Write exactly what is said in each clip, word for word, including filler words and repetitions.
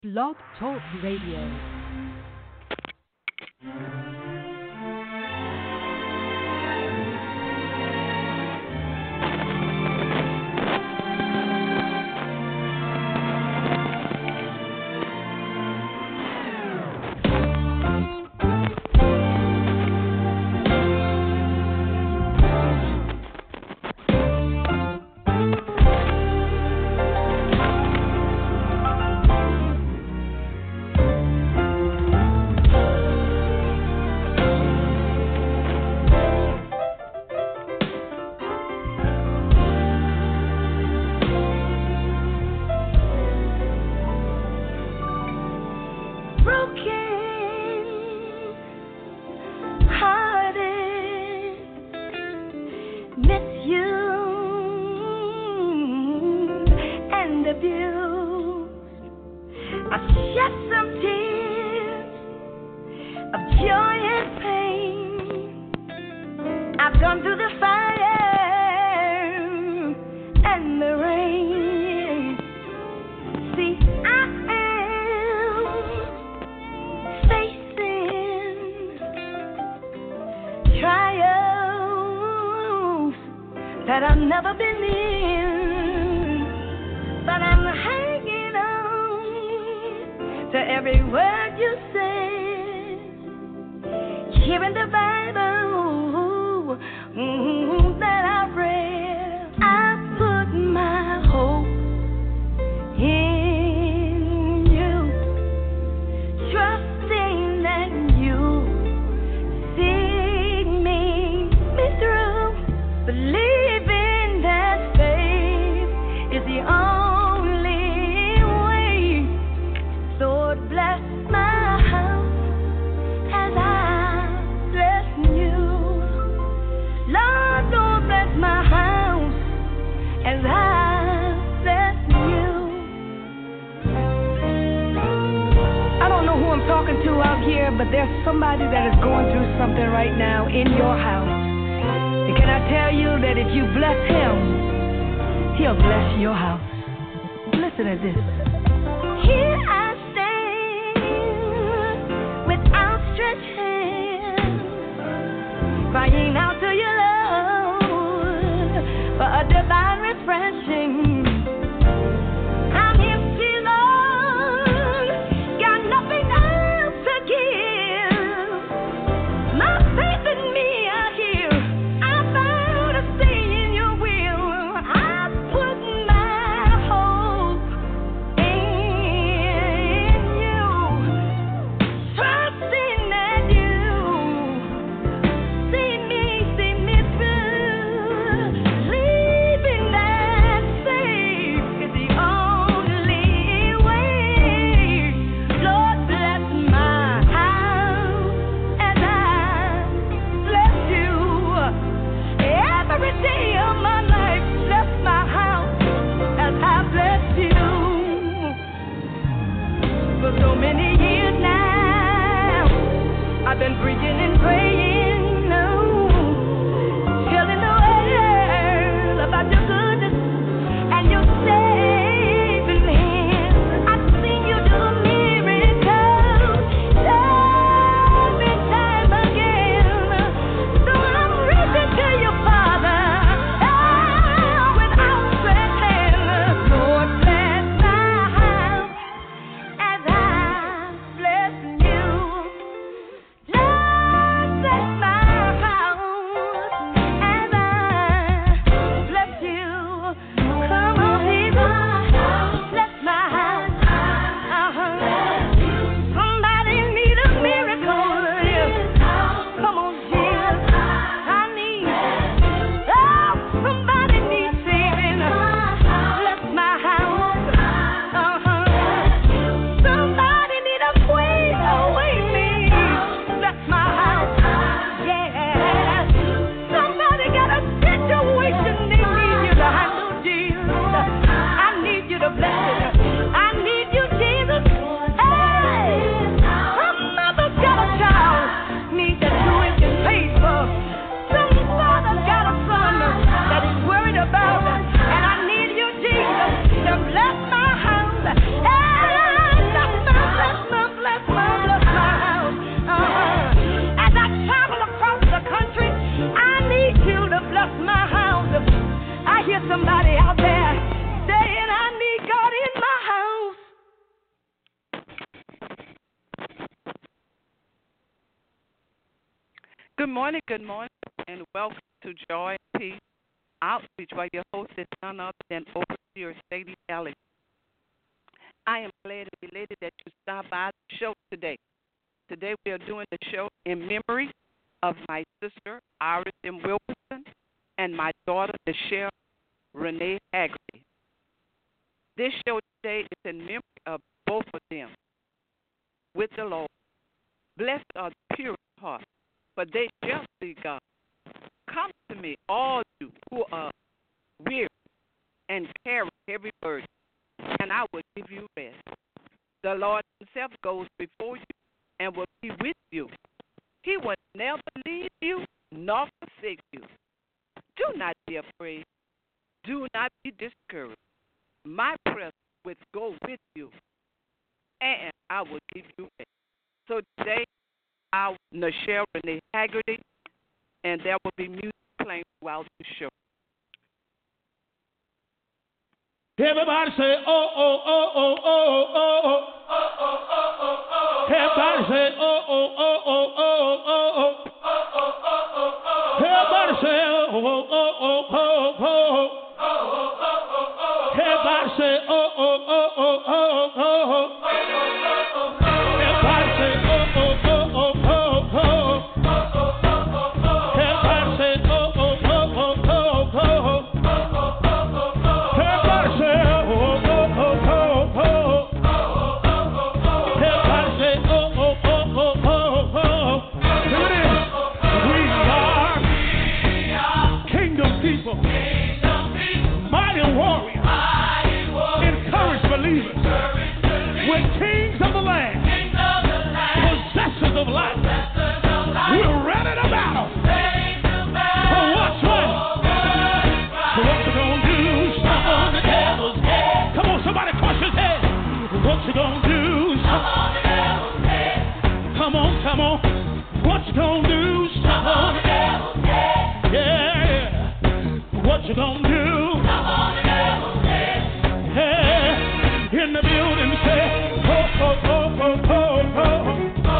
Blog Talk Radio. Bless Good morning, good morning, and welcome to Joy and Peace Outreach, where your host is none other than Overseer Sadie Ellis. I am glad and elated that you stopped by the show today. Today we are doing the show in memory of my sister, Iris M. Wilkerson, and my daughter, Michelle Renee Haggerty. This show today is in memory of both of them with the Lord. Blessed are the pure in heart, for they shall see God. Come to me, all you who are weary and carry heavy burden, and I will give you rest. The Lord himself goes before you and will be with you. He will never leave you nor forsake you. Do not be afraid. Do not be discouraged. My presence will go with you, and I will give you rest. So today, our Michelle Renee Haggerty, and there will be music playing throughout the show. Everybody say, oh, oh, oh, oh, oh, oh, oh, oh, oh, oh, oh. Everybody say, oh, oh, oh, oh, oh, oh, oh. Everybody say, oh, oh, oh, oh, oh, oh. Everybody say, oh, oh, oh, oh, oh, oh. Everybody say, oh, oh, oh, oh, oh, oh. Everybody say, oh, oh, oh, oh, oh, oh. Everybody say, oh, oh, oh, oh, oh. Everybody say, oh, oh, oh, oh, oh. Here it is. We are kingdom people, mighty warriors, encouraged believers. We're kings of the land, possessors of life. We're ready to battle. For what's right? So what you gonna do? Stomp on the devil's head. Come on, somebody crush his head. What you gonna do? Stomp on the devil's head. Come on, come on. What you gonna do? Stomp on the devil's head. Yeah. What you gonna do? Stomp on the devil's head. Yeah. In the building, say, oh, oh, oh, oh, oh, oh.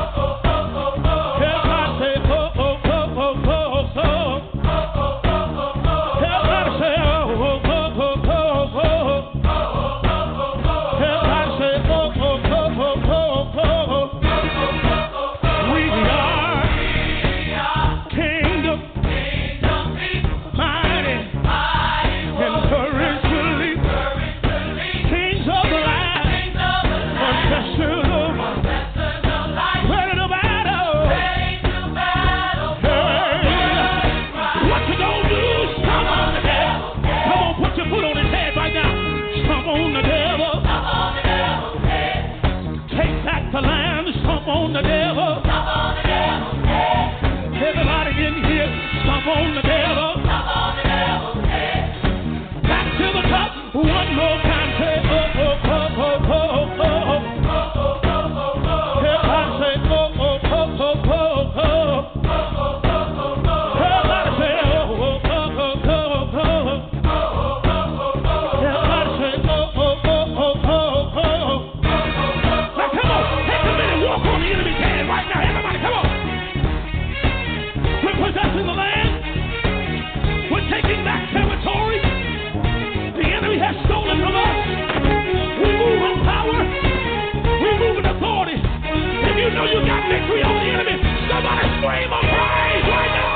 On the devil. Stomp on the devil's head. Everybody in here, stomp on the devil. Stomp on the devil's head. Back to the top, one more time. Say, oh, oh, oh, oh, oh, oh, oh. Everybody say, oh, oh, oh, oh, oh, oh. Everybody say, oh, oh, oh, oh, oh, oh. Everybody say, oh, oh, oh, oh, oh, oh. Now come on, take a minute, walk on the enemy's head right now. Everybody, come on. We're possessing the land. We're taking back territory. The enemy has stolen from us. We move in power. We move in authority. If you know you got victory over the enemy, somebody scream a praise right now.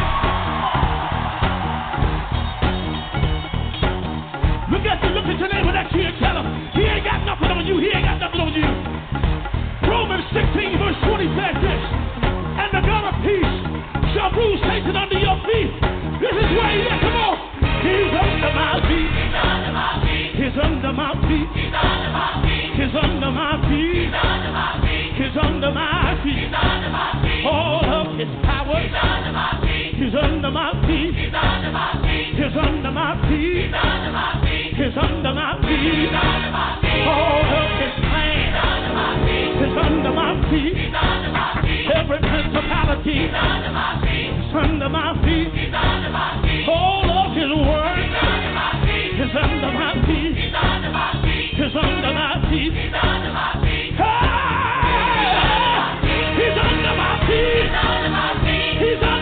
Look at you, look at your neighbor next to you and tell him, he ain't got nothing on you, he ain't got nothing on you. Romans sixteen verse twenty says this, and the God of peace shall bruise Satan under your feet. This is where he is, come on. He's under my feet. He's under my feet. He's under my feet. He's under my feet. He's under my feet. He's under my feet. All of his power. He's under my feet. He's under my feet. He's under my feet. He's under my feet. He's under my feet. He's under my feet. All of his plan is under my feet. Every principality is under my feet. Under my feet. All of his word is under my feet. Is under my feet. Hey! He's under my feet. He's under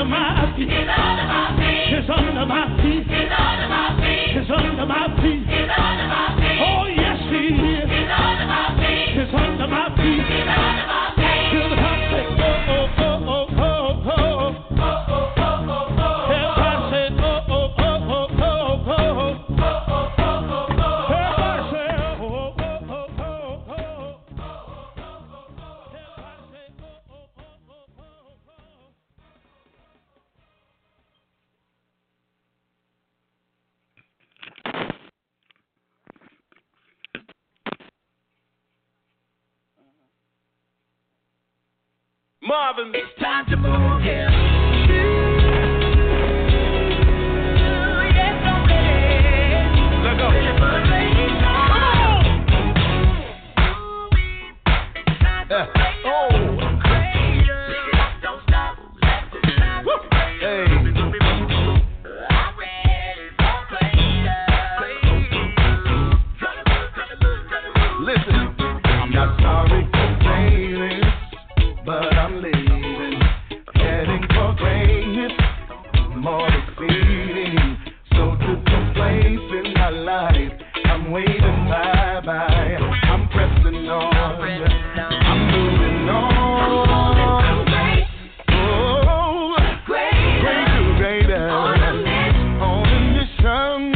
under my feet. It's under my feet. It's under my feet. It's under my feet. It's under my feet. It's under my feet. Oh yes, he is. It's under my feet. It's under my feet. It's under my feet. Till the heart say, oh oh oh oh oh oh. Oh oh oh oh oh. Everybody say, oh oh oh oh oh oh. Oh oh oh oh oh. Everybody say, oh oh oh oh oh oh. Marvin, it's time to move here. Yes, I'm ready. Let go. Yeah. Oh. Don't stop. Hey. Listen, I'm not sorry for failing, but I'm leaving, heading for greatness, more defeating. So to the place in my life, I'm waving bye-bye. I'm pressing on, I'm moving on. Oh, great to greater, on a mission.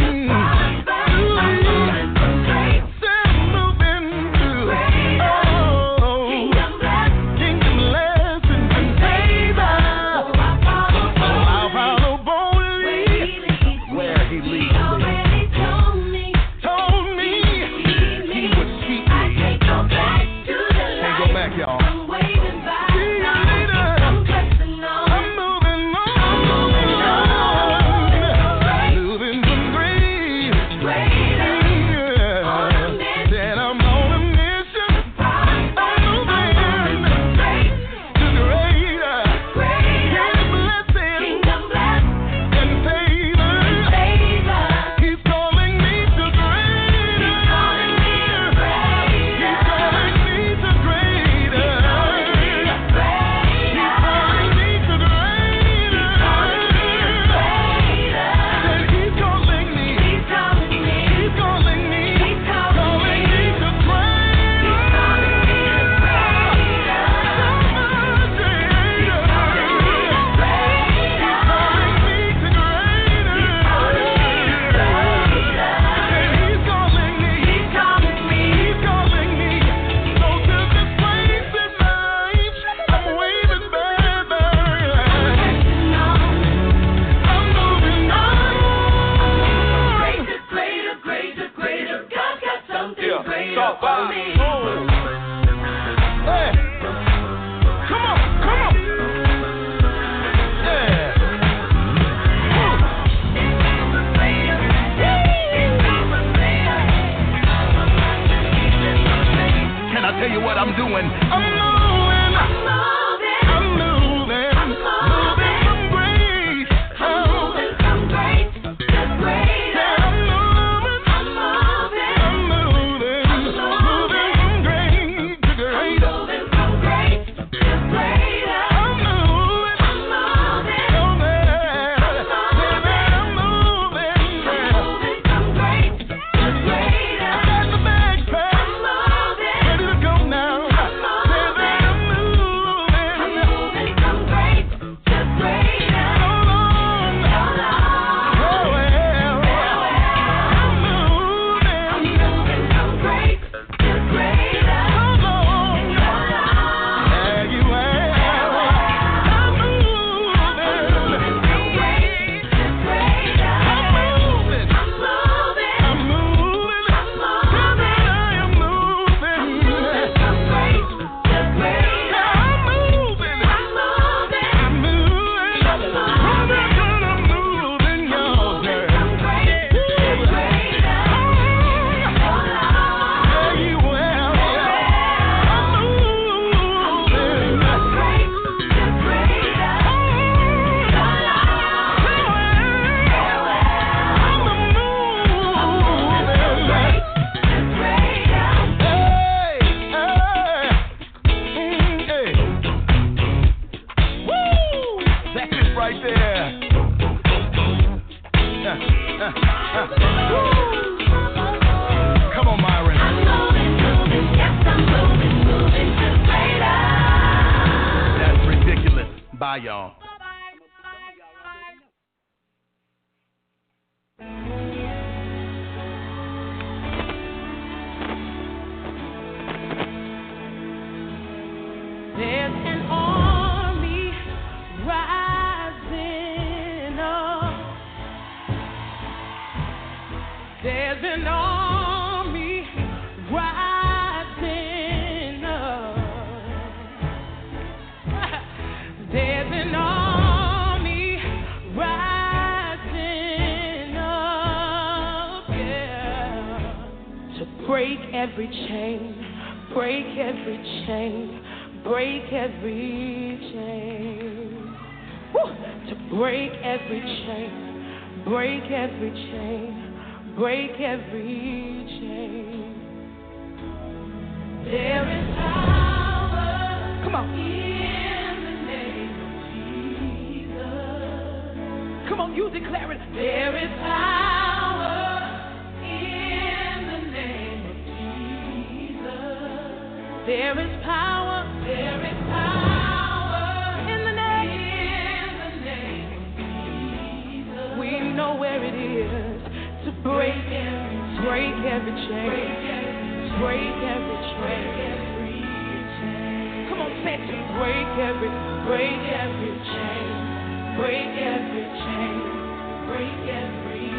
y'all. There's an army rising up. There's an army rising up. There's an army rising up, yeah. To break every chain, break every chain. Break every chain. Woo! To break every chain. Break every chain. Break every chain. There is power. Come on. In the name of Jesus. Come on, you declare it. There is power in the name of Jesus. There is power. There is power in the name, in the name of Jesus. We know where it is to break every, break every chain, break every chain. Come on, say it to me. Break every, break every chain, break every chain, break every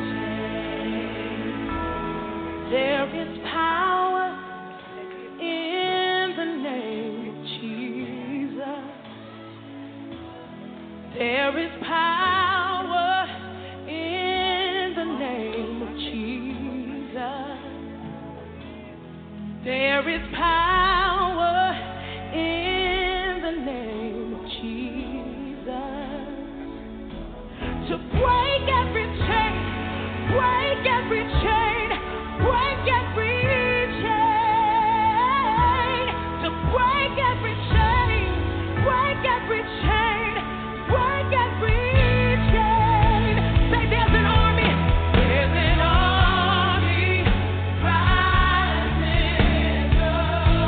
chain. There is power in the name. There is power in the name of Jesus. There is power in the name of Jesus. To break every chain, break every chain, break every chain. To break every chain, break every chain. There's an army rising up.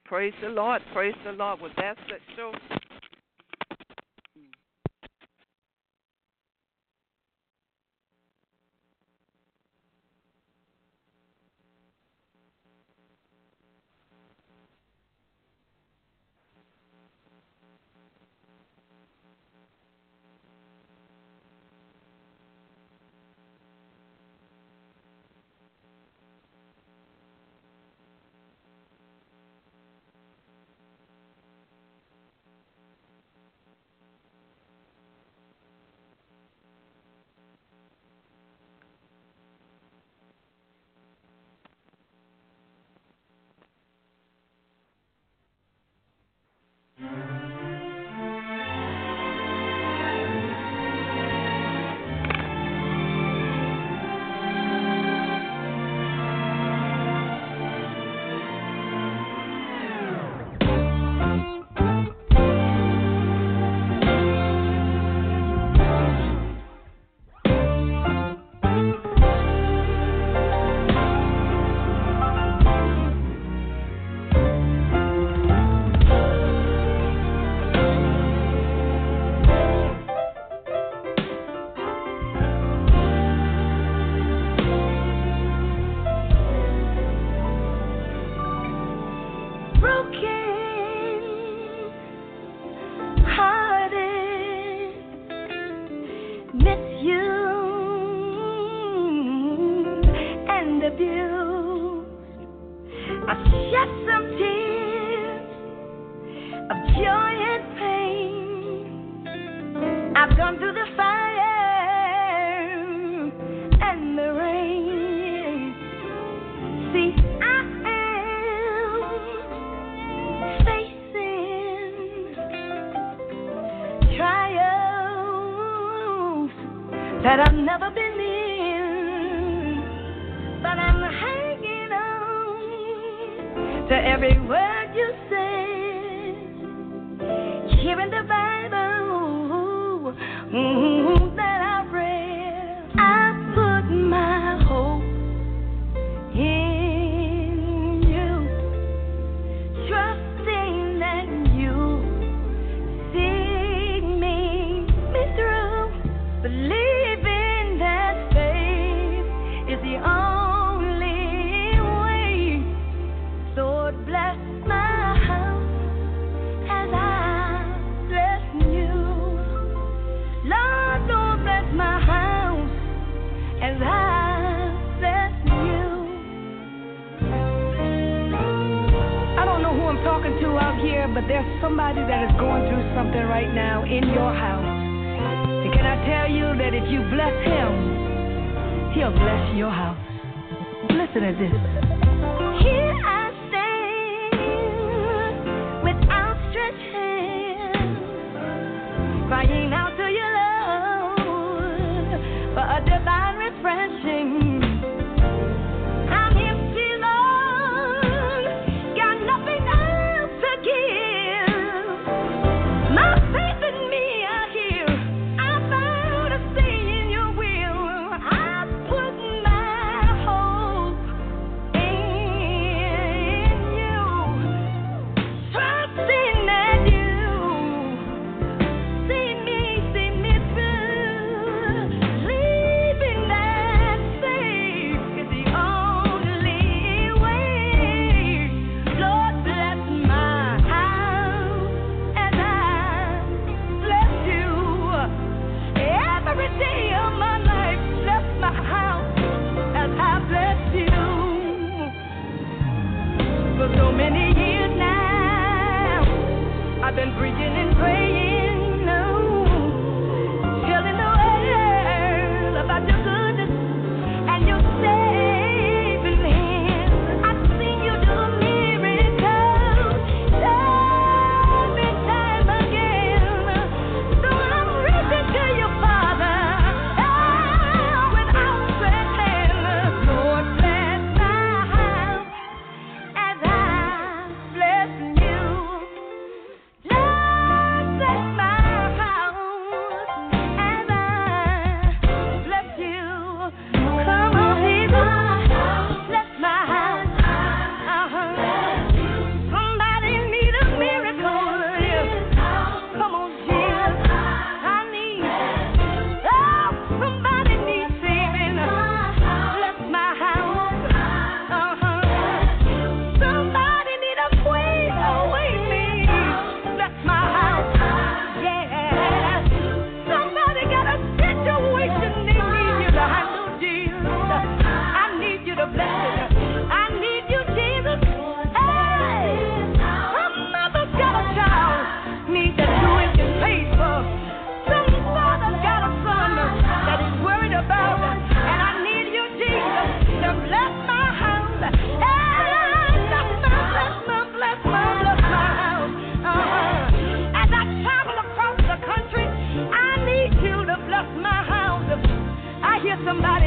Praise the Lord. Praise the Lord. Well, that's the show. That I've never been in, but I'm hanging on to every word you said here in the Bible mm, that I read. I put my hope in you, trusting that you see me, me through, believe. The only way, Lord bless my house as I bless you. Lord, Lord bless my house as I bless you. I don't know who I'm talking to out here, but there's somebody that is going through something right now in your house. And can I tell you that if you bless him, He'll bless your house. Listen to this. Here I stand with outstretched hands, crying out to you, Lord, for a divine refreshing. I'm empty, Lord, got nothing else to give. My faith in me are here. I found a stay in your will. So many years now, I've been preaching and praying, no, telling the world about your goodness and your saving hand. I've seen you do miracles time and time again. So I'm reaching to you, Father, oh, with outstretched hand. Lord, bless my house as I bless you. Lord, somebody